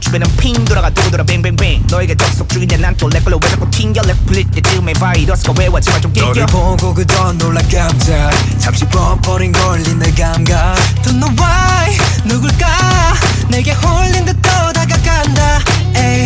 주변은 핑 돌아가 두고돌아 뱅뱅뱅 너에게 접속 중이냐 난 또 내 걸로 왜 자꾸 튕겨 렉 풀릴 때쯤에 바이러스가 왜 왔지만 좀 낑겨 너를 보고 그저 놀라 깜짝 잠시 뻔뻔히 걸린 내 감각 Don't know why 누굴까 내게 홀린 듯 또 다가간다 에이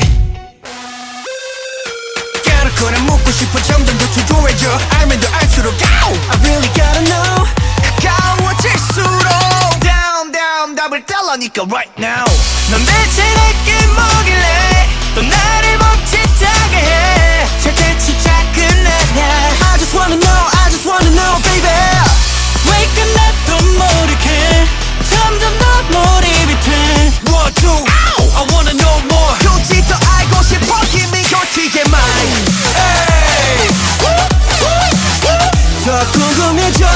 깨놓고 난 묻고 싶어 점점 더 초조해져 알면 더 알수록 I really gotta know 가까워질수록 Down down 답을 달라니까 right now 넌 대체 내게 뭐길래 또 나를 멈칫하게 해 절대 집착은 아냐 I just wanna know baby 왜 끝나도 모르게 점점 더 몰입이 돼 One, two, I wanna know more 굳이 더 알고 싶어 Give me your TMI 더 궁금해져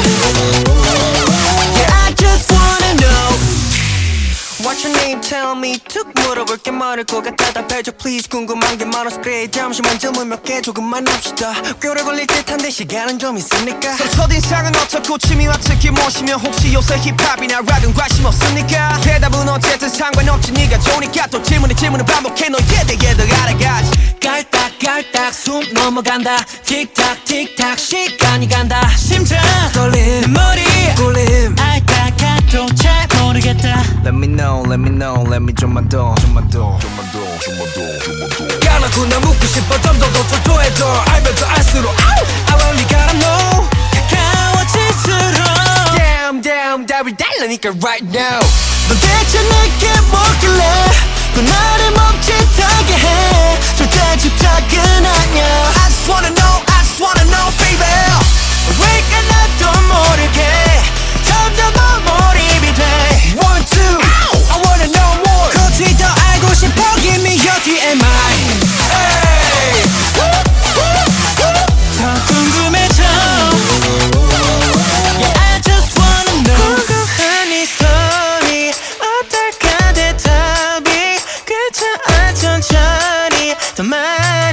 Yeah I just wanna know What's your name tell me 툭 물어볼 게 많을 것 같아 답해줘 please 궁금한 게 많아서 그래 잠시만 질문 몇 개 조금만 합시다 꽤 오래 걸릴 듯한데 시간은 좀 있으니까 서로 첫인상은 어떻고 취미와 특기 무엇이며 혹시 요새 힙합이나 락은 관심 없으니까 대답은 어쨌든 상관없지 네가 좋으니까 또 질문을 반복해 너에 대해 더 알아가지 깔딱깔딱 숨 넘어간다 틱탁 틱탁 시간이 간다 심장 떨림 머리 꿀림 알까까도 잘 모르겠다 Let me know let me 좀만 더 까놓고 나 묻고 싶어 점점 더 초조해져 알면 더 알수록 I really gotta know 가까워질수록 Damn 답을 달라니까 right now 넌 대체 내게 뭐길래 또 나를 멈칫하게 해 절대 집착은 아냐 I just wanna know baby 왜 끝나도 모르게 점점 더 몰입이 돼 One, two, I wanna know more 굳이 더 알고 싶어 Give me your TMI Hey. 더 궁금해져 Yeah I just wanna know 궁금한 이 소리 어떨까 대답이 그저 천천히 더 많이